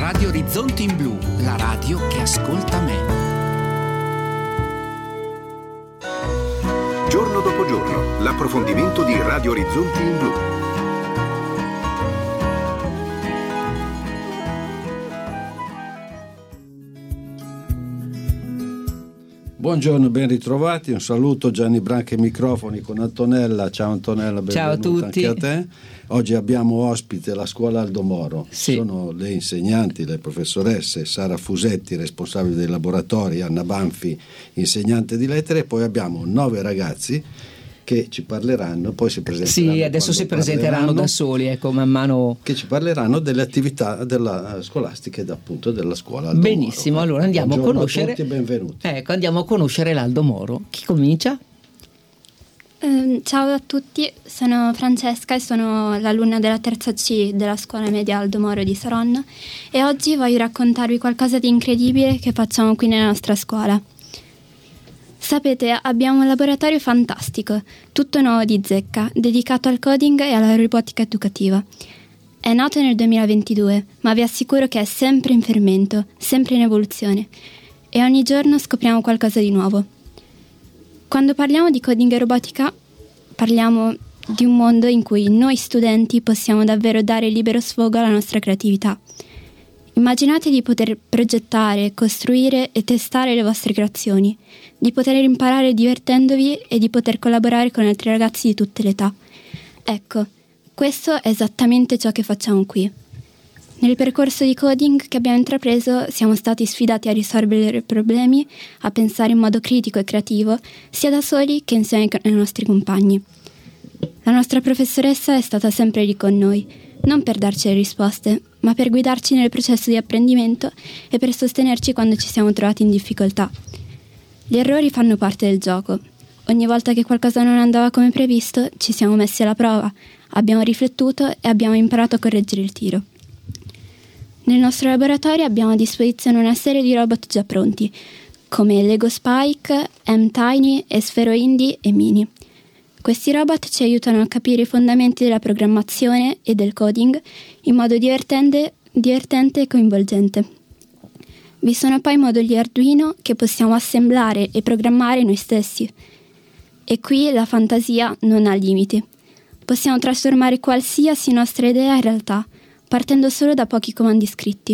Radio Orizzonti in Blu, la radio che ascolta me. Giorno dopo giorno, l'approfondimento di Radio Orizzonti in Blu. Buongiorno, ben ritrovati. Un saluto, Gianni Branca ai microfoni con Antonella. Ciao Antonella, benvenuta. Ciao a tutti. Anche a te. Oggi abbiamo ospite la scuola Aldo Moro. Sì. Sono le insegnanti, le professoresse Sara Fusetti, responsabile dei laboratori, Anna Banfi, insegnante di lettere, e poi abbiamo 9 ragazzi che ci parleranno, poi si presenteranno. Sì, adesso si presenteranno da soli, ecco, man mano. Che ci parleranno delle attività scolastiche appunto della scuola Aldo Benissimo, Moro. allora andiamo Buongiorno a conoscere. A tutti e benvenuti. Ecco, andiamo a conoscere l'Aldo Moro. Chi comincia? Ciao a tutti, sono Francesca e sono l'alunna della terza C della scuola media Aldo Moro di Saronno e oggi voglio raccontarvi qualcosa di incredibile che facciamo qui nella nostra scuola. Sapete, abbiamo un laboratorio fantastico, tutto nuovo di zecca, dedicato al coding e alla robotica educativa. È nato nel 2022, ma vi assicuro che è sempre in fermento, sempre in evoluzione, e ogni giorno scopriamo qualcosa di nuovo. Quando parliamo di coding e robotica, parliamo di un mondo in cui noi studenti possiamo davvero dare libero sfogo alla nostra creatività. Immaginate di poter progettare, costruire e testare le vostre creazioni, di poter imparare divertendovi e di poter collaborare con altri ragazzi di tutte le età. Ecco, questo è esattamente ciò che facciamo qui. Nel percorso di coding che abbiamo intrapreso siamo stati sfidati a risolvere problemi, a pensare in modo critico e creativo, sia da soli che insieme ai nostri compagni. La nostra professoressa è stata sempre lì con noi, non per darci le risposte, ma per guidarci nel processo di apprendimento e per sostenerci quando ci siamo trovati in difficoltà. Gli errori fanno parte del gioco. Ogni volta che qualcosa non andava come previsto, ci siamo messi alla prova, abbiamo riflettuto e abbiamo imparato a correggere il tiro. Nel nostro laboratorio abbiamo a disposizione una serie di robot già pronti, come Lego Spike, M-Tiny, Sfero Indie e Mini. Questi robot ci aiutano a capire i fondamenti della programmazione e del coding in modo divertente e coinvolgente. Vi sono poi moduli Arduino che possiamo assemblare e programmare noi stessi. E qui la fantasia non ha limiti. Possiamo trasformare qualsiasi nostra idea in realtà, partendo solo da pochi comandi scritti.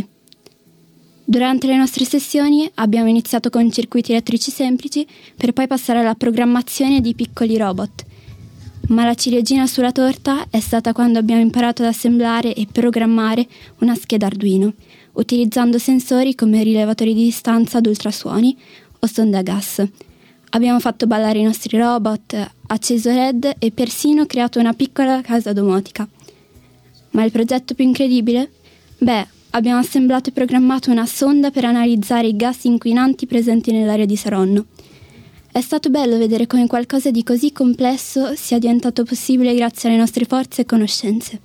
Durante le nostre sessioni abbiamo iniziato con circuiti elettrici semplici per poi passare alla programmazione di piccoli robot. Ma la ciliegina sulla torta è stata quando abbiamo imparato ad assemblare e programmare una scheda Arduino, utilizzando sensori come rilevatori di distanza ad ultrasuoni o sonde a gas. Abbiamo fatto ballare i nostri robot, acceso LED e persino creato una piccola casa domotica. Ma il progetto più incredibile? Abbiamo assemblato e programmato una sonda per analizzare i gas inquinanti presenti nell'aria di Saronno. È stato bello vedere come qualcosa di così complesso sia diventato possibile grazie alle nostre forze e conoscenze.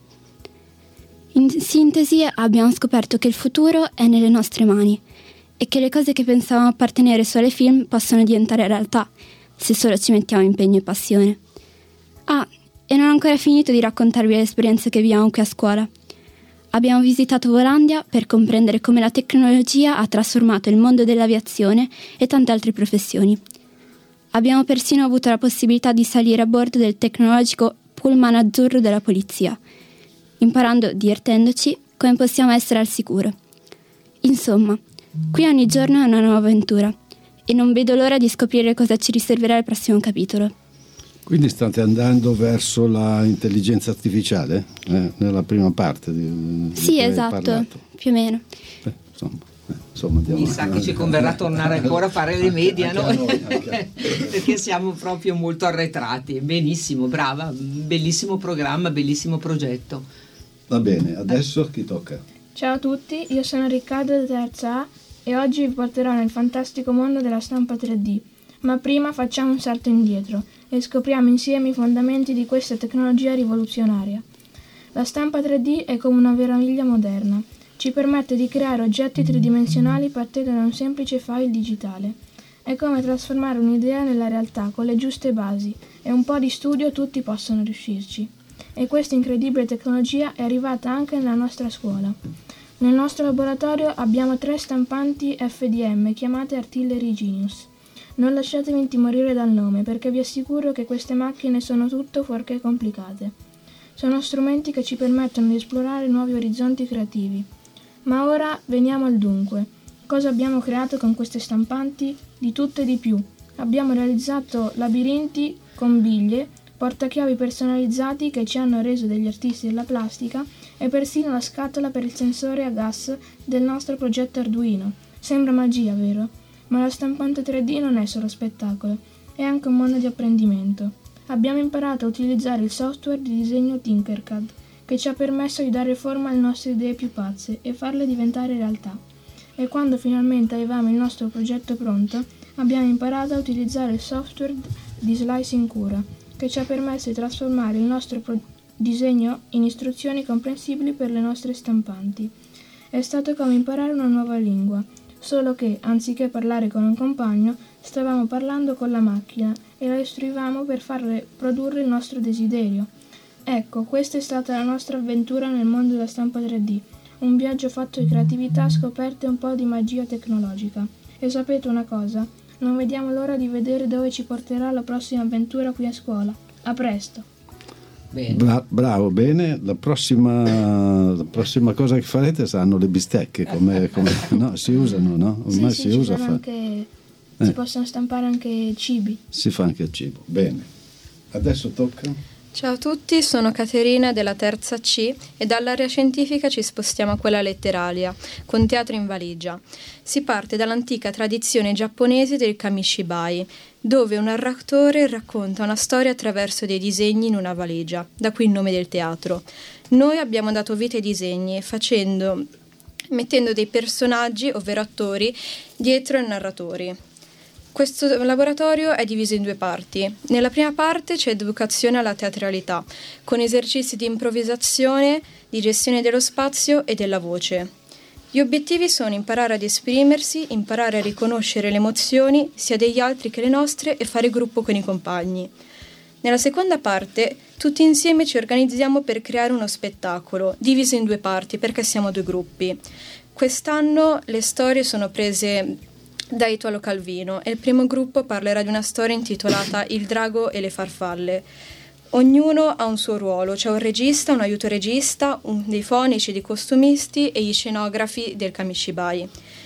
In sintesi, abbiamo scoperto che il futuro è nelle nostre mani e che le cose che pensavamo appartenere solo ai film possono diventare realtà, se solo ci mettiamo impegno e passione. E non ho ancora finito di raccontarvi le esperienze che viviamo qui a scuola. Abbiamo visitato Volandia per comprendere come la tecnologia ha trasformato il mondo dell'aviazione e tante altre professioni. Abbiamo persino avuto la possibilità di salire a bordo del tecnologico pullman azzurro della polizia, imparando, divertendoci, come possiamo essere al sicuro. Insomma, qui ogni giorno è una nuova avventura e non vedo l'ora di scoprire cosa ci riserverà il prossimo capitolo. Quindi state andando verso la intelligenza artificiale nella prima parte di sì, esatto, parlato. Più o meno. Insomma, Mi sa che ci converrà tornare ancora a fare le medie a noi, perché siamo proprio molto arretrati. Benissimo, brava, bellissimo programma, bellissimo progetto. Va bene, adesso chi tocca? Ciao a tutti, io sono Riccardo da terza A e oggi vi porterò nel fantastico mondo della stampa 3D. Ma prima facciamo un salto indietro e scopriamo insieme i fondamenti di questa tecnologia rivoluzionaria. La stampa 3D è come una meraviglia moderna. Ci permette di creare oggetti tridimensionali partendo da un semplice file digitale. È come trasformare un'idea nella realtà con le giuste basi e un po' di studio tutti possono riuscirci. E questa incredibile tecnologia è arrivata anche nella nostra scuola. Nel nostro laboratorio abbiamo 3 stampanti FDM chiamate Artillery Genius. Non lasciatemi intimorire dal nome, perché vi assicuro che queste macchine sono tutto fuorché complicate. Sono strumenti che ci permettono di esplorare nuovi orizzonti creativi. Ma ora veniamo al dunque. Cosa abbiamo creato con queste stampanti? Di tutto e di più. Abbiamo realizzato labirinti con biglie, portachiavi personalizzati che ci hanno reso degli artisti della plastica e persino la scatola per il sensore a gas del nostro progetto Arduino. Sembra magia, vero? Ma la stampante 3D non è solo spettacolo, è anche un mondo di apprendimento. Abbiamo imparato a utilizzare il software di disegno Tinkercad, che ci ha permesso di dare forma alle nostre idee più pazze e farle diventare realtà. E quando finalmente avevamo il nostro progetto pronto, abbiamo imparato a utilizzare il software di Slicing Cura, che ci ha permesso di trasformare il nostro disegno in istruzioni comprensibili per le nostre stampanti. È stato come imparare una nuova lingua, solo che, anziché parlare con un compagno, stavamo parlando con la macchina e la istruivamo per farle produrre il nostro desiderio. Ecco, questa è stata la nostra avventura nel mondo della stampa 3D, un viaggio fatto di creatività, scoperte e un po' di magia tecnologica. E sapete una cosa? Non vediamo l'ora di vedere dove ci porterà la prossima avventura qui a scuola. A presto! Bene. Bravo, bene. La prossima cosa che farete saranno le bistecche, no, si usano, no? Ormai sì, si usa si possono stampare anche cibi. Si fa anche il cibo. Bene. Adesso tocca. Ciao a tutti, sono Caterina della terza C e dall'area scientifica ci spostiamo a quella letteraria, con teatro in valigia. Si parte dall'antica tradizione giapponese del kamishibai, dove un narratore racconta una storia attraverso dei disegni in una valigia, da qui il nome del teatro. Noi abbiamo dato vita ai disegni mettendo dei personaggi, ovvero attori, dietro ai narratori. Questo laboratorio è diviso in 2 parti. Nella prima parte c'è educazione alla teatralità, con esercizi di improvvisazione, di gestione dello spazio e della voce. Gli obiettivi sono imparare ad esprimersi, imparare a riconoscere le emozioni, sia degli altri che le nostre, e fare gruppo con i compagni. Nella seconda parte, tutti insieme ci organizziamo per creare uno spettacolo, diviso in 2 parti, perché siamo 2 gruppi. Quest'anno le storie sono prese da Italo Calvino e il primo gruppo parlerà di una storia intitolata Il drago e le farfalle. Ognuno ha un suo ruolo, c'è un regista, un aiuto regista, dei fonici, dei costumisti e gli scenografi del kamishibai.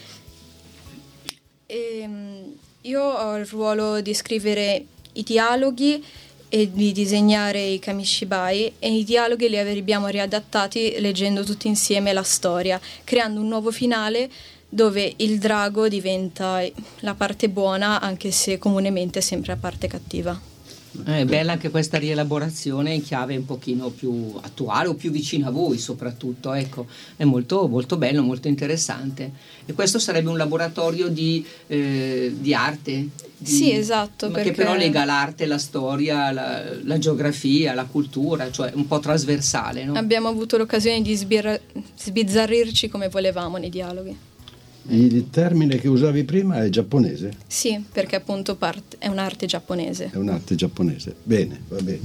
Io ho il ruolo di scrivere i dialoghi e di disegnare i kamishibai, e i dialoghi li abbiamo riadattati leggendo tutti insieme la storia, creando un nuovo finale dove il drago diventa la parte buona, anche se comunemente è sempre la parte cattiva. È bella anche questa rielaborazione in chiave un pochino più attuale o più vicina a voi soprattutto, ecco, è molto, molto bello, molto interessante. E questo sarebbe un laboratorio di arte? Sì, esatto. Che però lega l'arte, la storia, la geografia, la cultura, cioè un po' trasversale, no? Abbiamo avuto l'occasione di sbizzarrirci come volevamo nei dialoghi. Il termine che usavi prima è giapponese? Sì, perché appunto è un'arte giapponese. È un'arte giapponese. Bene, va bene.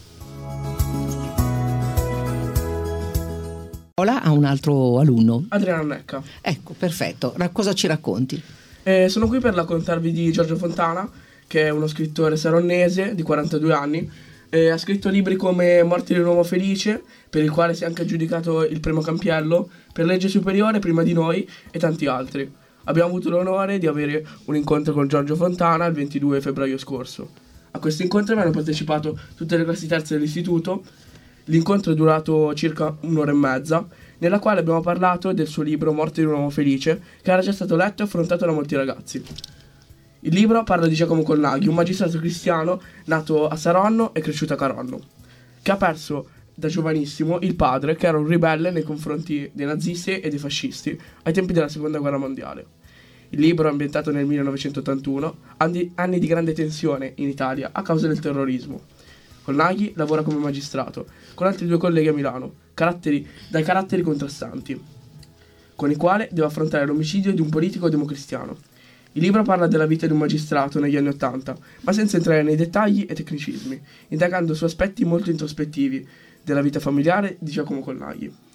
Ora ha un altro alunno. Adriano Necca. Ecco, perfetto. Cosa ci racconti? Sono qui per raccontarvi di Giorgio Fontana, che è uno scrittore saronnese di 42 anni. Ha scritto libri come Morte di un uomo felice, per il quale si è anche aggiudicato il premio Campiello, Per legge superiore, Prima di noi e tanti altri. Abbiamo avuto l'onore di avere un incontro con Giorgio Fontana il 22 febbraio scorso. A questo incontro hanno partecipato tutte le classi terze dell'istituto. L'incontro è durato circa 1 ora e mezza, nella quale abbiamo parlato del suo libro Morte di un uomo felice, che era già stato letto e affrontato da molti ragazzi. Il libro parla di Giacomo Colnaghi, un magistrato cristiano nato a Saronno e cresciuto a Caronno, che ha perso da giovanissimo il padre, che era un ribelle nei confronti dei nazisti e dei fascisti ai tempi della Seconda Guerra Mondiale. Il libro è ambientato nel 1981, anni di grande tensione in Italia a causa del terrorismo. Colnaghi lavora come magistrato, con altri 2 colleghi a Milano, dai caratteri contrastanti, con i quali deve affrontare l'omicidio di un politico democristiano. Il libro parla della vita di un magistrato negli anni '80, ma senza entrare nei dettagli e tecnicismi, indagando su aspetti molto introspettivi della vita familiare di Giacomo Colnaghi.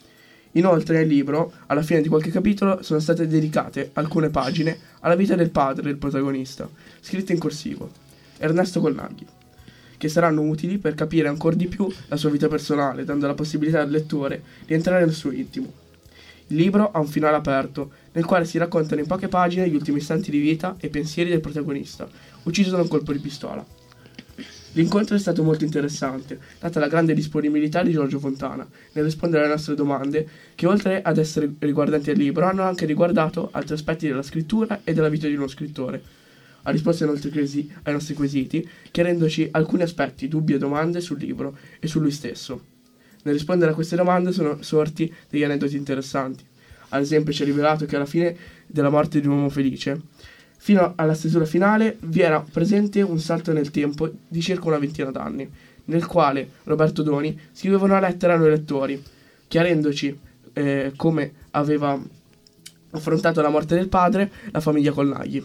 Inoltre nel libro, alla fine di qualche capitolo, sono state dedicate alcune pagine alla vita del padre del protagonista, scritte in corsivo, Ernesto Colnaghi, che saranno utili per capire ancora di più la sua vita personale, dando la possibilità al lettore di entrare nel suo intimo. Il libro ha un finale aperto, nel quale si raccontano in poche pagine gli ultimi istanti di vita e pensieri del protagonista, ucciso da un colpo di pistola. L'incontro è stato molto interessante, data la grande disponibilità di Giorgio Fontana nel rispondere alle nostre domande, che oltre ad essere riguardanti al libro, hanno anche riguardato altri aspetti della scrittura e della vita di uno scrittore. Ha risposto ai nostri quesiti, chiarendoci alcuni aspetti, dubbi e domande sul libro e su lui stesso. Nel rispondere a queste domande sono sorti degli aneddoti interessanti. Ad esempio ci ha rivelato che alla fine della morte di un uomo felice, fino alla stesura finale, vi era presente un salto nel tempo di circa una ventina d'anni, nel quale Roberto Doni scriveva una lettera a noi lettori, chiarendoci come aveva affrontato la morte del padre la famiglia Colnaghi.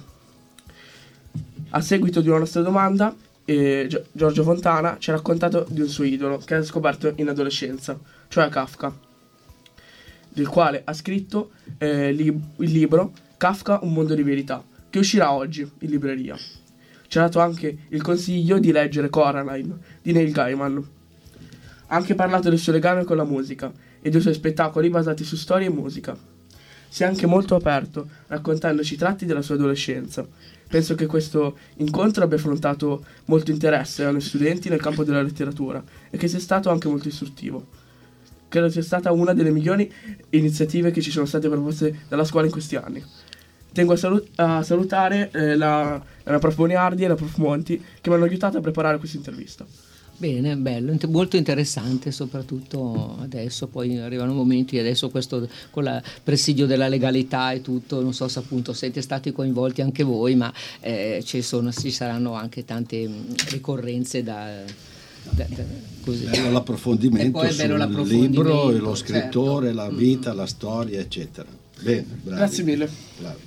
A seguito di una nostra domanda, Giorgio Fontana ci ha raccontato di un suo idolo che ha scoperto in adolescenza, cioè Kafka, del quale ha scritto il libro Kafka, un mondo di verità, che uscirà oggi in libreria. Ci ha dato anche il consiglio di leggere Coraline di Neil Gaiman. Ha anche parlato del suo legame con la musica e dei suoi spettacoli basati su storia e musica. Si è anche molto aperto, raccontandoci tratti della sua adolescenza. Penso che questo incontro abbia affrontato molto interesse ai studenti nel campo della letteratura e che sia stato anche molto istruttivo. Credo sia stata una delle migliori iniziative che ci sono state proposte dalla scuola in questi anni. Tengo a salutare la prof Boniardi e la prof Monti, che mi hanno aiutato a preparare questa intervista. Bene, bello, molto interessante, soprattutto adesso, poi arrivano momenti, adesso questo con il presidio della legalità e tutto, non so se appunto siete stati coinvolti anche voi, ma ci saranno anche tante ricorrenze così. Bello l'approfondimento sul libro e lo scrittore, certo. La vita, la storia, eccetera. Bene, bravi. Grazie mille. Bravi.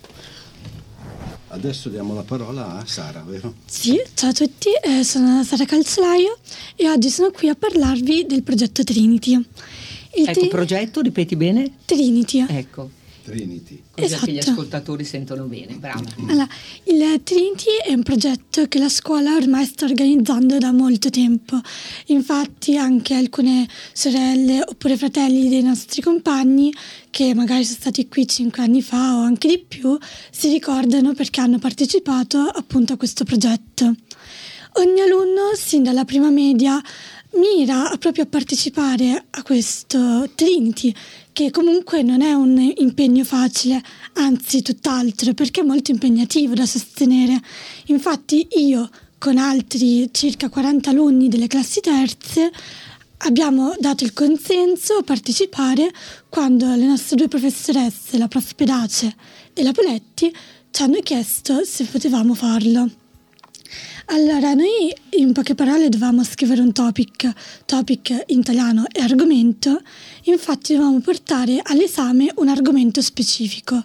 Adesso diamo la parola a Sara, vero? Sì, ciao a tutti, sono Sara Calzolaio e oggi sono qui a parlarvi del progetto Trinity. Progetto, ripeti bene? Trinity. Ecco. Trinity. Così esatto. Che gli ascoltatori sentono bene, brava. Allora, il Trinity è un progetto che la scuola ormai sta organizzando da molto tempo. Infatti anche alcune sorelle oppure fratelli dei nostri compagni, che magari sono stati qui 5 anni fa o anche di più, si ricordano perché hanno partecipato appunto a questo progetto. Ogni alunno, sin dalla prima media, mira proprio a partecipare a questo Trinity, che comunque non è un impegno facile, anzi tutt'altro, perché è molto impegnativo da sostenere. Infatti io, con altri circa 40 alunni delle classi terze, abbiamo dato il consenso a partecipare quando le nostre due professoresse, la prof Pedace e la Poletti, ci hanno chiesto se potevamo farlo. Allora, noi in poche parole dovevamo scrivere un topic in italiano e argomento, infatti dovevamo portare all'esame un argomento specifico.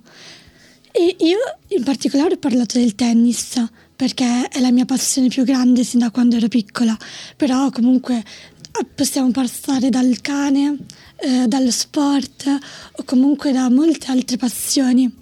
E io in particolare ho parlato del tennis, perché è la mia passione più grande sin da quando ero piccola, però comunque possiamo passare dal cane, dallo sport o comunque da molte altre passioni.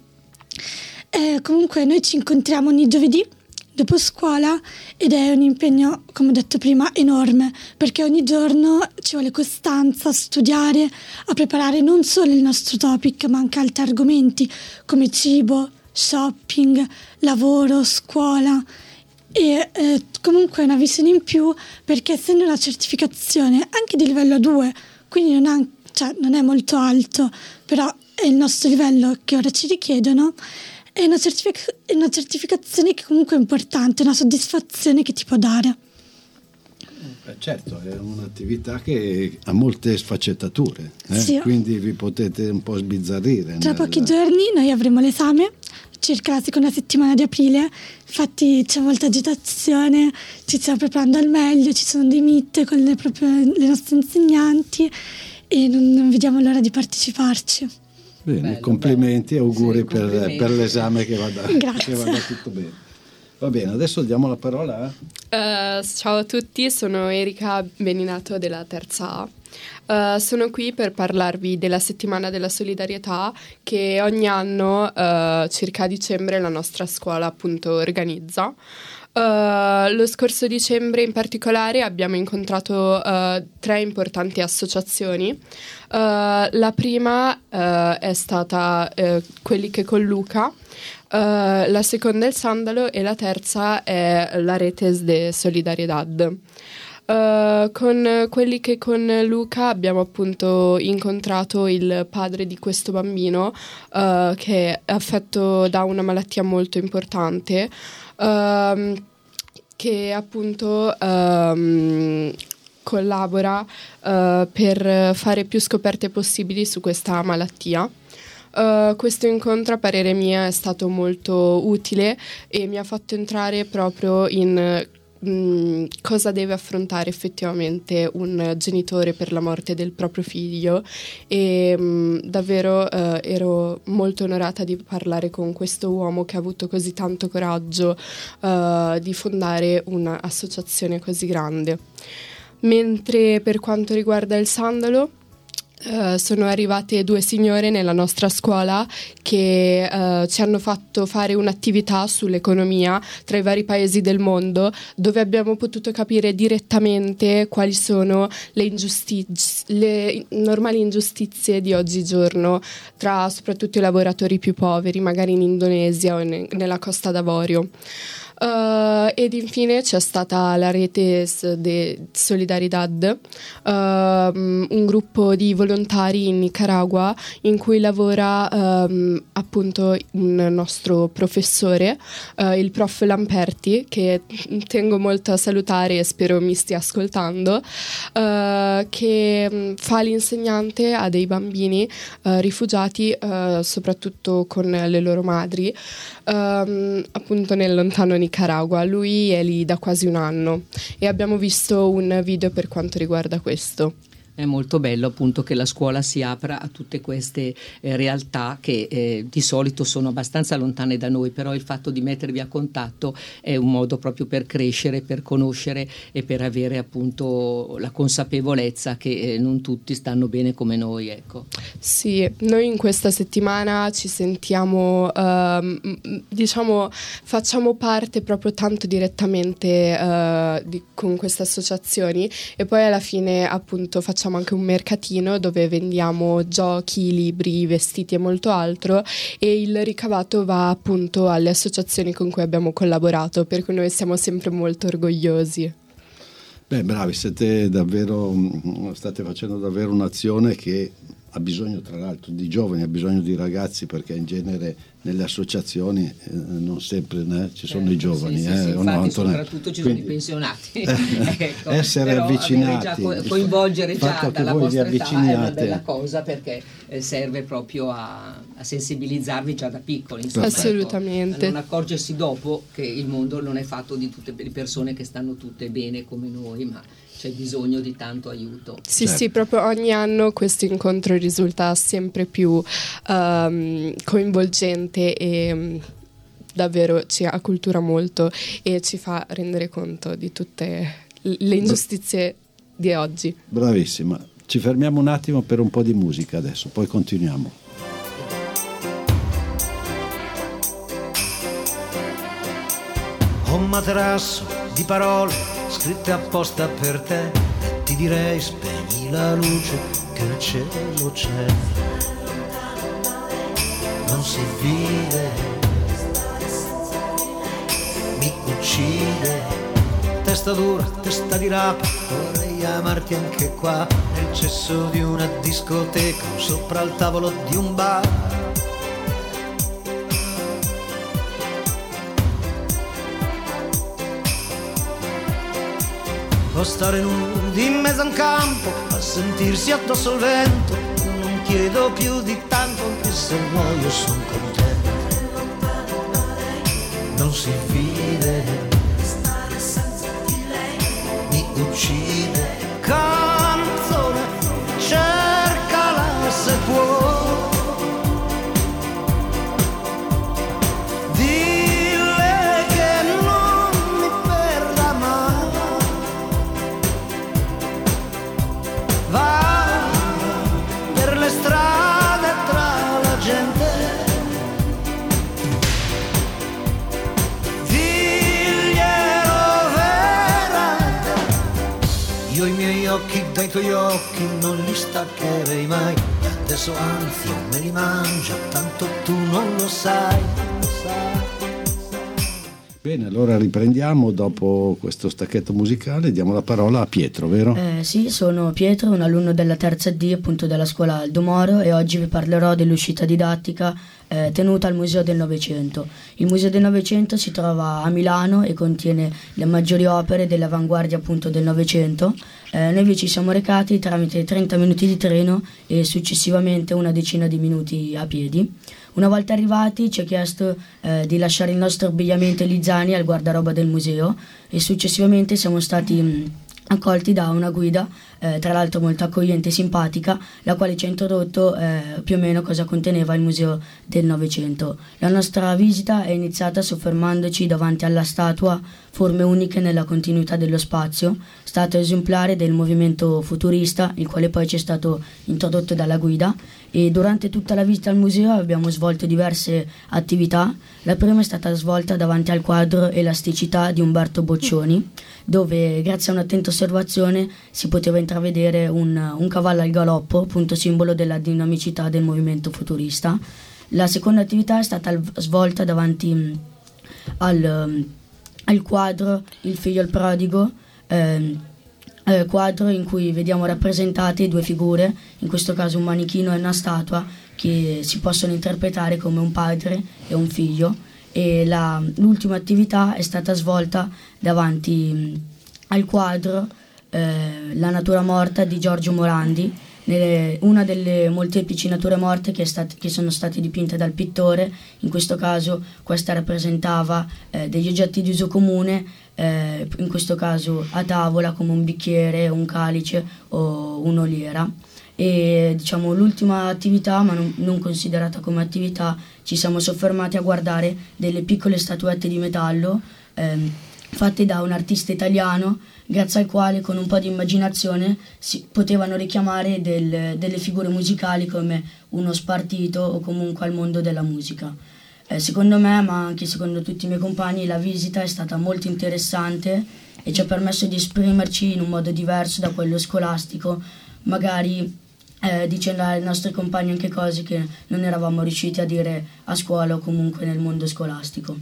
Comunque noi ci incontriamo ogni giovedì dopo scuola ed è un impegno, come ho detto prima, enorme, perché ogni giorno ci vuole costanza a studiare, a preparare non solo il nostro topic ma anche altri argomenti come cibo, shopping, lavoro, scuola e comunque una visione in più, perché essendo una certificazione anche di livello 2, quindi non è molto alto, però è il nostro livello che ora ci richiedono. È una certificazione che comunque è importante, una soddisfazione che ti può dare. Certo, è un'attività che ha molte sfaccettature, sì. Quindi vi potete un po' sbizzarrire. Tra pochi giorni noi avremo l'esame, circa la seconda settimana di aprile, infatti c'è molta agitazione, ci stiamo preparando al meglio, ci sono dei meet con le nostre insegnanti e non vediamo l'ora di parteciparci. Bene, complimenti e auguri per l'esame che vada tutto bene. Va bene, adesso diamo la parola a... Ciao a tutti, sono Erika Beninato della terza A. Sono qui per parlarvi della settimana della solidarietà che ogni anno, circa a dicembre, la nostra scuola appunto organizza. Lo scorso dicembre in particolare abbiamo incontrato 3 importanti associazioni. La prima è stata Quelli che con Luca, la seconda è il Sandalo e la terza è la Redes de Solidaridad. Con Quelli che con Luca abbiamo appunto incontrato il padre di questo bambino che è affetto da una malattia molto importante, che appunto collabora per fare più scoperte possibili su questa malattia. Questo incontro, a parere mio, è stato molto utile e mi ha fatto entrare proprio in cosa deve affrontare effettivamente un genitore per la morte del proprio figlio e davvero ero molto onorata di parlare con questo uomo che ha avuto così tanto coraggio di fondare un'associazione così grande. Mentre per quanto riguarda il Sandalo, sono arrivate 2 signore nella nostra scuola che ci hanno fatto fare un'attività sull'economia tra i vari paesi del mondo, dove abbiamo potuto capire direttamente quali sono le normali ingiustizie di oggigiorno tra soprattutto i lavoratori più poveri, magari in Indonesia o nella Costa d'Avorio. Ed infine c'è stata la Redes de Solidaridad, un gruppo di volontari in Nicaragua in cui lavora appunto un nostro professore, il prof Lamperti, che tengo molto a salutare e spero mi stia ascoltando, che fa l'insegnante a dei bambini rifugiati, soprattutto con le loro madri, appunto nel lontano Nicaragua. Lui è lì da quasi un anno e abbiamo visto un video per quanto riguarda questo. È molto bello appunto che la scuola si apra a tutte queste realtà che di solito sono abbastanza lontane da noi, però il fatto di mettervi a contatto è un modo proprio per crescere, per conoscere e per avere appunto la consapevolezza che non tutti stanno bene come noi, ecco. Sì, noi in questa settimana ci sentiamo, diciamo, facciamo parte proprio tanto direttamente con queste associazioni e poi alla fine appunto facciamo anche un mercatino dove vendiamo giochi, libri, vestiti e molto altro, e il ricavato va appunto alle associazioni con cui abbiamo collaborato, per cui noi siamo sempre molto orgogliosi. Beh, bravi, state facendo davvero un'azione che ha bisogno tra l'altro di giovani, ha bisogno di ragazzi, perché in genere nelle associazioni non sempre ci sono i giovani. Sì, infatti soprattutto ci sono i pensionati. Ecco, essere avvicinati, coinvolgere già dalla vostra età è una bella cosa, perché serve proprio a sensibilizzarvi già da piccoli. Insomma, assolutamente. Ecco, non accorgersi dopo che il mondo non è fatto di tutte le persone che stanno tutte bene come noi, ma c'è bisogno di tanto aiuto. Sì, certo. Sì, proprio ogni anno questo incontro risulta sempre più coinvolgente e davvero ci accultura molto e ci fa rendere conto di tutte le ingiustizie di oggi. Bravissima. Ci fermiamo un attimo per un po' di musica adesso, poi continuiamo. Ho un materasso di parole scritte apposta per te, e ti direi spegni la luce che il cielo c'è, non si vive, mi uccide, testa dura, testa di rapa, vorrei amarti anche qua, nel cesso di una discoteca, sopra il tavolo di un bar. O stare nudi in mezzo a un campo a sentirsi addosso il vento. Io non chiedo più di tanto, anche se muoio son contento. Non si vive, mi uccide. Canzone, cercala se puoi. Dille che non io i miei occhi dai tuoi occhi non li staccherei mai. Adesso anzi me li mangio, tanto tu non lo sai. Bene, allora riprendiamo dopo questo stacchetto musicale, diamo la parola a Pietro, vero? Sì, sono Pietro, un alunno della terza D appunto della scuola Aldo Moro, e oggi vi parlerò dell'uscita didattica tenuta al Museo del Novecento. Il Museo del Novecento si trova a Milano e contiene le maggiori opere dell'avanguardia appunto del Novecento. Noi vi ci siamo recati tramite 30 minuti di treno e successivamente una decina di minuti a piedi. Una volta arrivati ci è chiesto di lasciare il nostro abbigliamento e gli zaini al guardaroba del museo, e successivamente siamo stati accolti da una guida, tra l'altro molto accogliente e simpatica, la quale ci ha introdotto più o meno cosa conteneva il Museo del Novecento. La nostra visita è iniziata soffermandoci davanti alla statua Forme uniche nella continuità dello spazio, statua esemplare del movimento futurista, il quale poi ci è stato introdotto dalla guida, e durante tutta la visita al museo abbiamo svolto diverse attività. La prima è stata svolta davanti al quadro Elasticità di Umberto Boccioni, dove grazie a un'attenta osservazione si poteva intravedere un cavallo al galoppo, punto simbolo della dinamicità del movimento futurista. La seconda attività è stata svolta davanti al quadro Il figlio il prodigo, quadro in cui vediamo rappresentate due figure, in questo caso un manichino e una statua, che si possono interpretare come un padre e un figlio. E l'ultima attività è stata svolta davanti al quadro La natura morta di Giorgio Morandi, una delle molteplici nature morte che sono state dipinte dal pittore. In questo caso questa rappresentava degli oggetti di uso comune, in questo caso a tavola, come un bicchiere, un calice o un'oliera. E diciamo l'ultima attività, ma non considerata come attività, ci siamo soffermati a guardare delle piccole statuette di metallo fatte da un artista italiano, grazie al quale con un po' di immaginazione si potevano richiamare delle figure musicali come uno spartito o comunque al mondo della musica. Secondo me, ma anche secondo tutti i miei compagni, la visita è stata molto interessante e ci ha permesso di esprimerci in un modo diverso da quello scolastico, magari dicendo ai nostri compagni anche cose che non eravamo riusciti a dire a scuola o comunque nel mondo scolastico.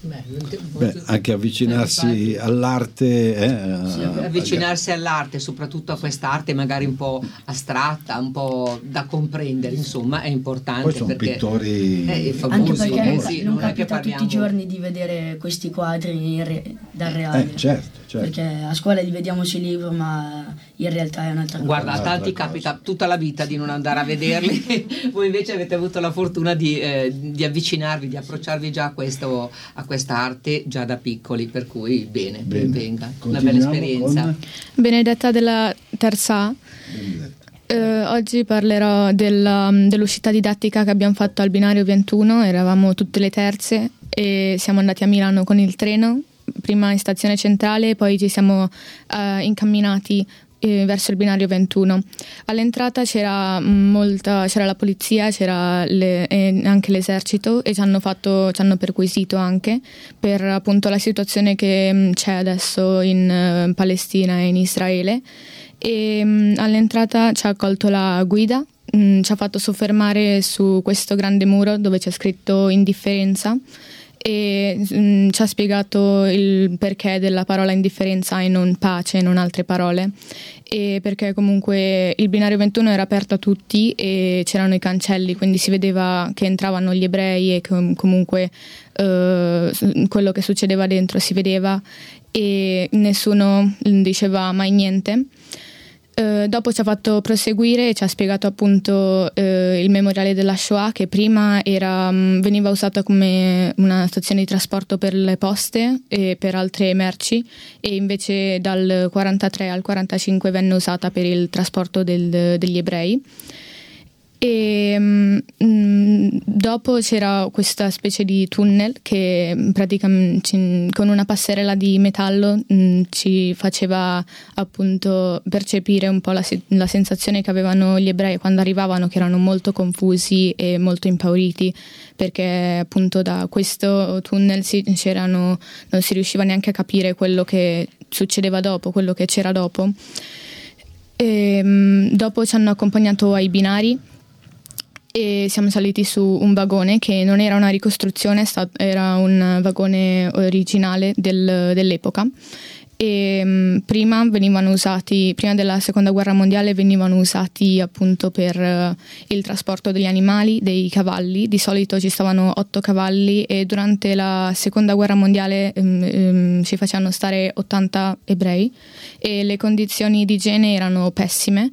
Anche avvicinarsi all'arte, sì, avvicinarsi all'arte, soprattutto a quest'arte magari un po' astratta, un po' da comprendere, insomma, è importante. Poi sono perché pittori famosi, anche perché sì, non non è che capita tutti i giorni di vedere questi quadri dal reale. Certo. Perché a scuola li vediamo sui libri, ma in realtà è un'altra cosa. Guarda, a tanti capita tutta la vita di non andare a vederli. Voi invece avete avuto la fortuna di avvicinarvi, di approcciarvi già a questa arte già da piccoli, per cui bene. Ben venga, una bella esperienza. Benedetta della terza A. Oggi parlerò dell'uscita didattica che abbiamo fatto al binario 21. Eravamo tutte le terze e siamo andati a Milano con il treno, prima in stazione centrale, poi ci siamo incamminati verso il binario 21. All'entrata c'era la polizia, c'era anche l'esercito, e ci hanno perquisito anche per appunto la situazione che c'è adesso in Palestina e in Israele. E all'entrata ci ha accolto la guida, ci ha fatto soffermare su questo grande muro dove c'è scritto indifferenza, e ci ha spiegato il perché della parola indifferenza e non pace e non altre parole, e perché comunque il binario 21 era aperto a tutti e c'erano i cancelli, quindi si vedeva che entravano gli ebrei e che comunque quello che succedeva dentro si vedeva, e nessuno diceva mai niente. Dopo ci ha fatto proseguire e ci ha spiegato appunto il memoriale della Shoah, che prima veniva usata come una stazione di trasporto per le poste e per altre merci, e invece dal 43 al 45 venne usata per il trasporto degli ebrei. E dopo c'era questa specie di tunnel che praticamente con una passerella di metallo ci faceva appunto percepire un po' la sensazione che avevano gli ebrei quando arrivavano, che erano molto confusi e molto impauriti, perché appunto da questo tunnel non si riusciva neanche a capire quello che succedeva dopo, quello che c'era dopo. Dopo ci hanno accompagnato ai binari e siamo saliti su un vagone che non era una ricostruzione, era un vagone originale dell'epoca. E prima della seconda guerra mondiale venivano usati appunto per il trasporto degli animali, dei cavalli. Di solito ci stavano 8 cavalli e durante la seconda guerra mondiale ci facevano stare 80 ebrei e le condizioni di igiene erano pessime.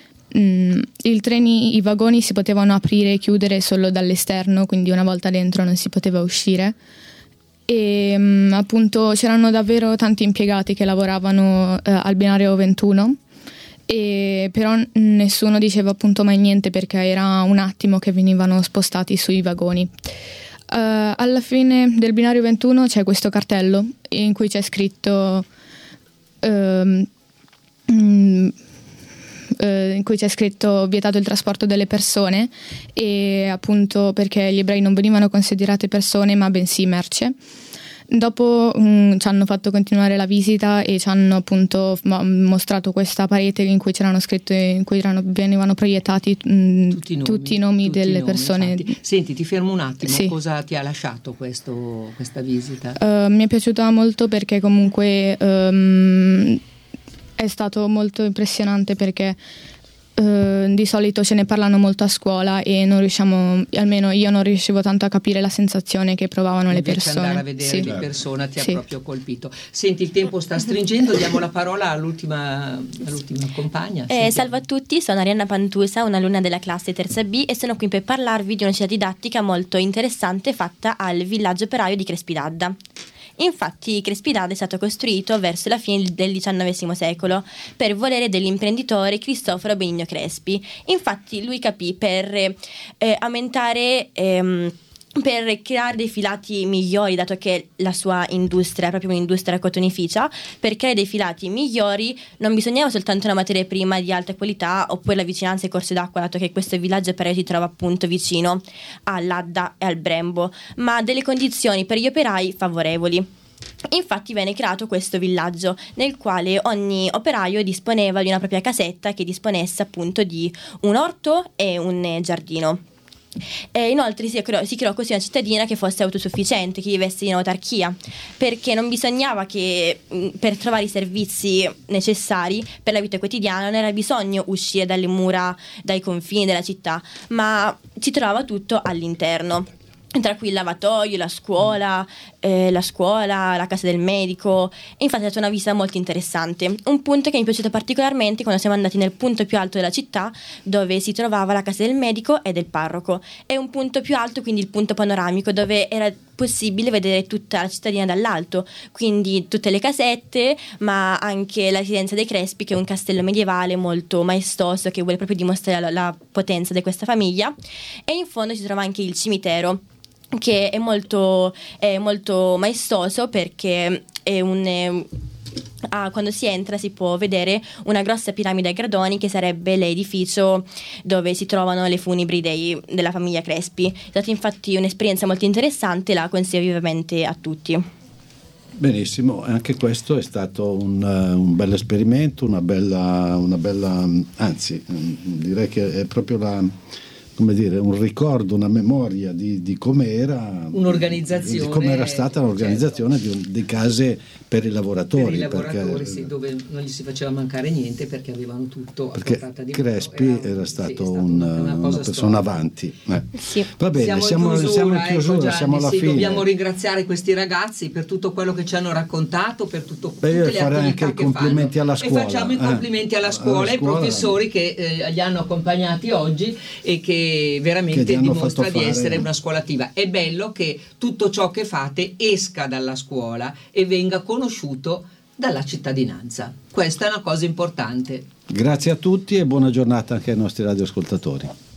I vagoni si potevano aprire e chiudere solo dall'esterno, quindi una volta dentro non si poteva uscire. E appunto c'erano davvero tanti impiegati che lavoravano al binario 21 però nessuno diceva appunto mai niente perché era un attimo che venivano spostati sui vagoni. Alla fine del binario 21 c'è questo cartello in cui c'è scritto vietato il trasporto delle persone, e appunto perché gli ebrei non venivano considerate persone ma bensì merce. Dopo ci hanno fatto continuare la visita e ci hanno appunto mostrato questa parete in cui c'erano scritto, in cui venivano proiettati tutti i nomi delle persone. Infatti. Senti, ti fermo un attimo, sì. Cosa ti ha lasciato questa visita? Mi è piaciuta molto perché comunque è stato molto impressionante perché di solito ce ne parlano molto a scuola e non riusciamo, almeno io non riuscivo tanto a capire la sensazione che provavano le persone. Andare a vedere di persona ti ha Sì. proprio colpito. Senti, il tempo sta stringendo, diamo la parola all'ultima compagna. Salve a tutti, sono Arianna Pantusa, un'alunna della classe terza B e sono qui per parlarvi di una città didattica molto interessante fatta al villaggio operaio di Crespidadda. Infatti Crespidadda è stato costruito verso la fine del XIX secolo per volere dell'imprenditore Cristoforo Benigno Crespi. Infatti lui capì per aumentare per creare dei filati migliori, dato che la sua industria è proprio un'industria cotonificia, per creare dei filati migliori non bisognava soltanto una materia prima di alta qualità oppure la vicinanza ai corsi d'acqua, dato che questo villaggio operaio si trova appunto vicino all'Adda e al Brembo, ma delle condizioni per gli operai favorevoli. Infatti venne creato questo villaggio nel quale ogni operaio disponeva di una propria casetta che disponesse appunto di un orto e un giardino. E inoltre si creò così una cittadina che fosse autosufficiente, che vivesse in autarchia, perché non bisognava che per trovare i servizi necessari per la vita quotidiana non era bisogno uscire dalle mura, dai confini della città, ma si trovava tutto all'interno, tra cui il lavatoio, la scuola, la casa del medico. E infatti è stata una visita molto interessante. Un punto che mi è piaciuto particolarmente quando siamo andati nel punto più alto della città, dove si trovava la casa del medico e del parroco. È un punto più alto, quindi il punto panoramico, dove era possibile vedere tutta la cittadina dall'alto, quindi tutte le casette, ma anche la residenza dei Crespi, che è un castello medievale molto maestoso che vuole proprio dimostrare la potenza di questa famiglia. E in fondo si trova anche il cimitero, che è molto maestoso perché quando si entra si può vedere una grossa piramide a gradoni, che sarebbe l'edificio dove si trovano le funebri della famiglia Crespi. È stata infatti un'esperienza molto interessante, la consiglio vivamente a tutti. Benissimo, anche questo è stato un bel esperimento, una bella, anzi direi che è proprio un ricordo, una memoria di come era un'organizzazione, di come era stata l'organizzazione, certo, di case per i lavoratori, perché, sì, dove non gli si faceva mancare niente perché avevano tutto a portata di mano. Crespi era stato una persona avanti. Sì. Va bene, siamo in chiusura, siamo alla fine. Dobbiamo ringraziare questi ragazzi per tutto quello che ci hanno raccontato, per tutte le attività anche i complimenti alla scuola. E facciamo i complimenti alla scuola, ai professori che li hanno accompagnati oggi e che veramente dimostra di essere una scuola attiva. È bello che tutto ciò che fate esca dalla scuola e venga conosciuto dalla cittadinanza. Questa è una cosa importante. Grazie a tutti e buona giornata anche ai nostri radioascoltatori.